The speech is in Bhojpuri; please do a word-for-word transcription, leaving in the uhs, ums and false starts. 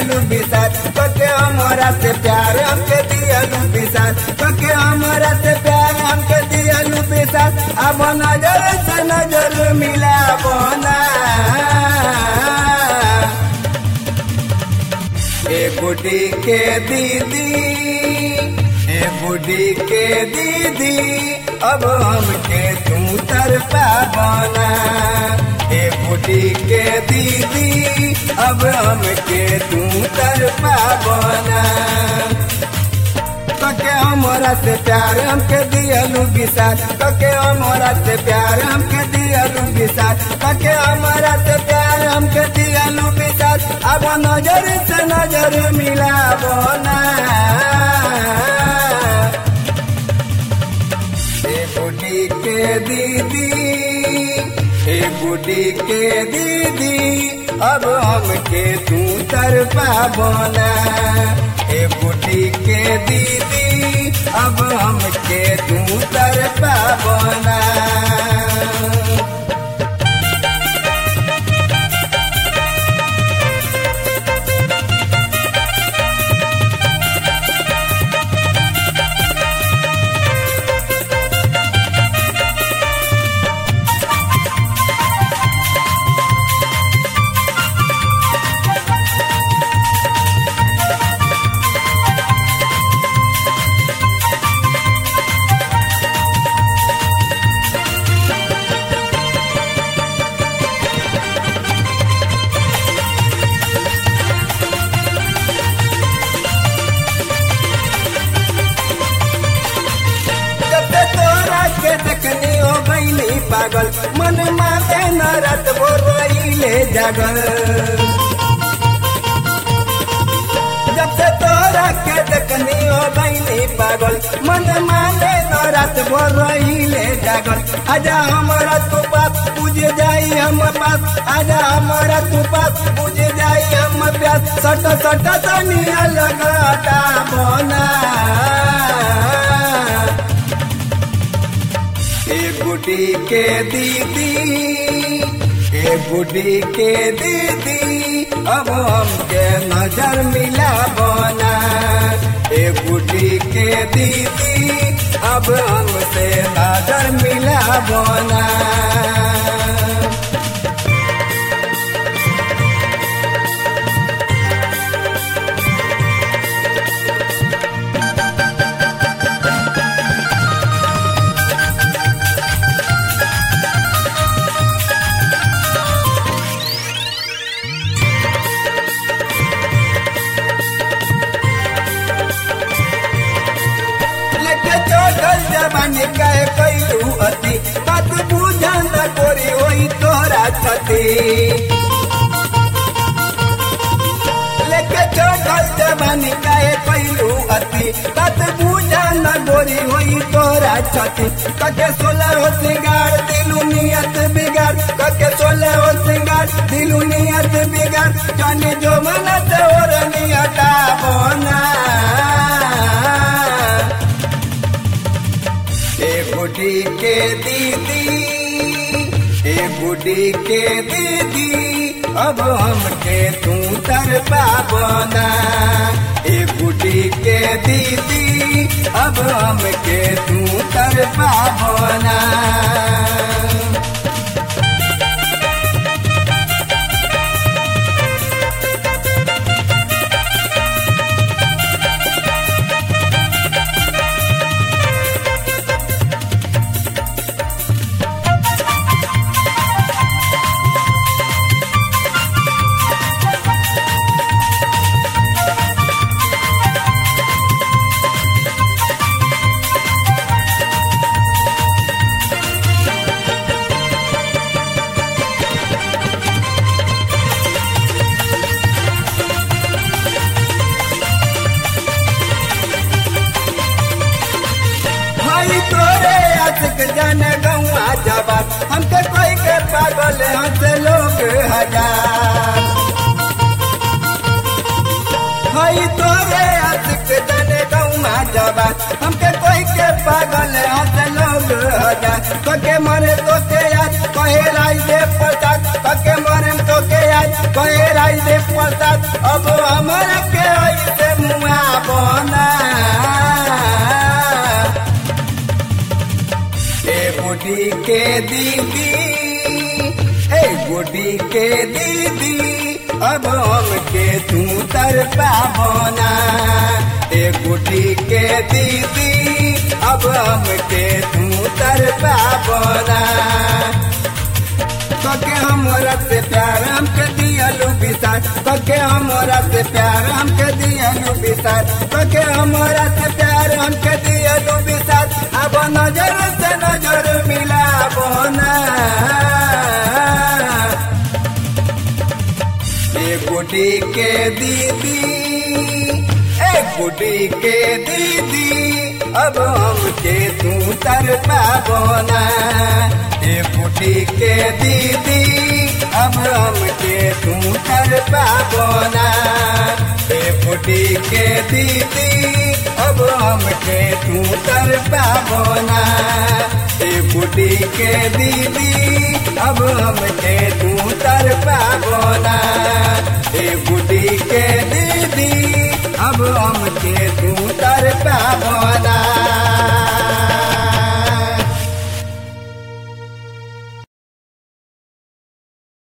दियलू विसार कके हमरा से प्यार हमके दियलू विसार कके हमरा से प्यार हमके दियलू विसार अब नजर से नजर मिला बोना ए बुढ़ी के दीदी ए बुढ़ी के दीदी अब हमके तू तरफा बना ए बुढ़ी के दीदी अब हमके तू तरफा बना कके हमरा से प्यार हमके दियलू विसार कके हमरा से प्यार हमके दियलू विसार कके हमरा से प्यार हमके दियलू विसार अब नजर से नजर मिला बोना ए बुढ़ी के दीदी ए बुढ़ी के दीदी अब हमके तू तरफा बोना ए बुढ़ी के दीदी अब हमके तू तरफा बोना देखनी हो गईली पागल मन माते न रात भर रहीले जागल जब से तोरा के देखनी हो गईली पागल मन माते न रात भर रहीले जागल आजा हमारा तू पास बुझ जाई हम पास आजा हमारा तू पास बुझ जाई हम प्यास सट सट तनिया लगाता बोना ए बुढ़ी के दीदी ए बुढ़ी के दीदी अब हमके नजर मिला बोना ए बुढ़ी के दीदी अब हमसे नजर मिला बोना जवानी कहे कैलू अति बात बुझा न गोरी होई तोरा छती लेके चढ़ल जवानी कहे कैलू अति बात बुझा न गोरी होई तोरा छती कके सोलह हो सिंगार दिलू नियत बिगाड़ कके सोलह हो सिंगार दिलू नियत बिगाड़ जाने जो मन तोर नियता बोना ए बुढ़ी के दीदी ए बुढ़ी के दीदी अब हमके तू तरफा बोना ए बुढ़ी के दीदी अब हमके तू तरफा बोना जाने गौआ जबात हमके कोई के पागल हंस लोग हजार हई तोरे आशिक जाने गौआ जबात हमके कोई के पागल हंस लोग हजार तो के मरे तो के याद कहे लाई दे पचास तो के मरे तो के याद कहे राई दे प्रसाद अब हमरा के ऐसे मुआ बना ए बुढ़ी के दीदी ए बुढ़ी के दीदी अब हमके तू तर पावना ए बुढ़ी के दीदी अब हमके तू तर पावना कके हमरा से प्यार हमके दियलू विसार कके हमरा से प्यार हमके दियलू विसार कके हमरा से प्यार हमके दियलू विसार अब नजर से नजर मिलाबो ना ए बुढ़ी के दीदी ए बुढ़ी के दीदी अब हमके तू तर पाबो ना ए बुढ़ी के दीदी अब हमके तू तर पाबो ना ए बुढ़ी के दीदी अब हमके तू तर पाबो ना ए बुढ़ी के दीदी अब हमके तू तर पाबो ना ए बुढ़ी के दीदी अब हमके तू तर पाबो ना।